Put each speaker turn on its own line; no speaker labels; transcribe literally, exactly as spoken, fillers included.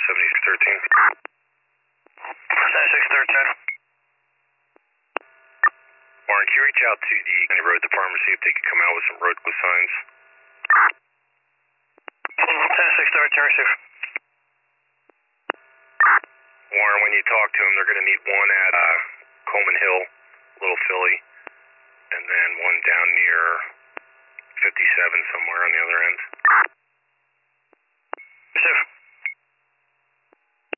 seventy-six thirteen.
seventy-six thirteen.
Warren, can you reach out to the county road department, see if they can come out with some road close signs?
seventy-six thirteen, receive.
Warren, when you talk to them, they're going to need one at uh, Coleman Hill, Little Philly, and then one down near fifty-seven somewhere on the other end.
Receive.